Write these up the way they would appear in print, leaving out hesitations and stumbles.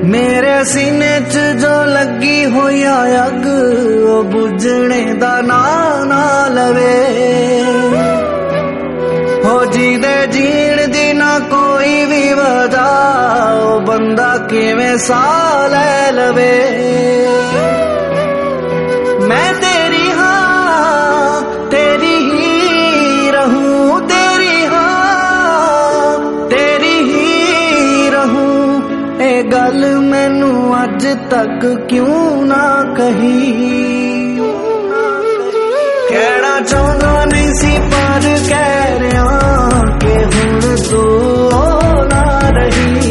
मेरे सीने च जो लगी होई अग ओ बुझने दा ना ना लवे हो जी दे जीण दी ना कोई भी वजह ओ बंदा किवें साह ले लवे। मैं तेरी हाँ तेरी ही रहूं तेरी हाँ तेरी ही रहूं ए गल मैनू अज तक क्यों ना कही। कहना चाहता नहीं सी पर कह रहा कि हुण तू ना रही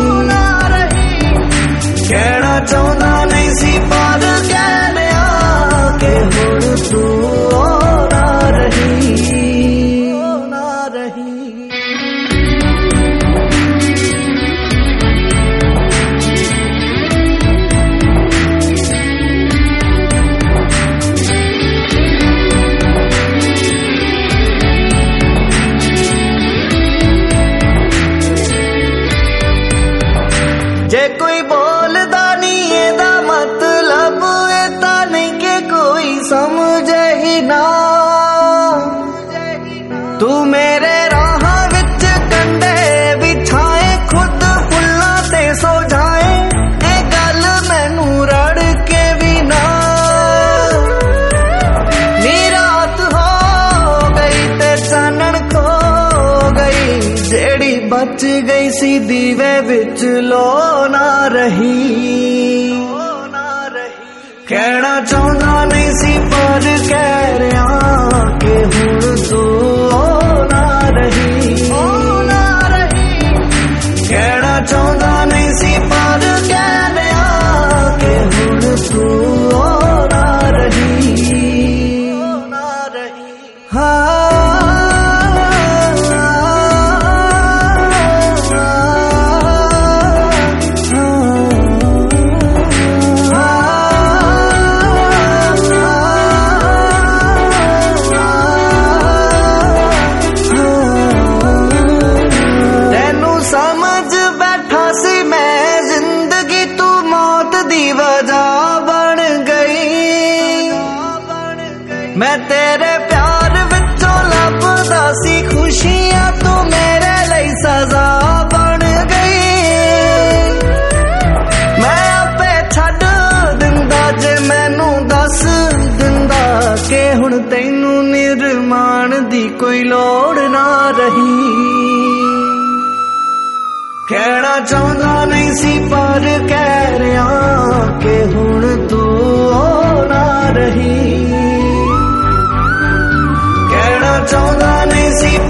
कहना चाहता नहीं सी पर कह रहा कि हुण तू ना रही ना रही। जे कोई बोलदा नहीं एदा मतलब एता नहीं के कोई समझे ही ना। तू मेरे राह विच कंडे बिछाए खुद फुल्लां ते सो जाए ए गल मैनू रड़ के भी ना। नी रात हो गई ते चानण खो गई जेड़ी बच गई सी दीवे विच लो ना रही। कहना चाहता नहीं सी पर कह रहा कि हुण तू ना रही कहना चाहता नहीं सी पर कह रहा कि हुण तू ना रही हाँ। मैं तेरे प्यार विचों लभदा सी खुशियां तू मेरे लिए सजा बन गई। मैं आपे छड्ड दिंदा जे मैनू दस दिंदा कि हुण तैनू निर्माण दी कोई लोड़ ना रही। कहना चाहता नहीं सी पर कह रहा कि हुण तू ना रही। कहना चाहता नहीं सी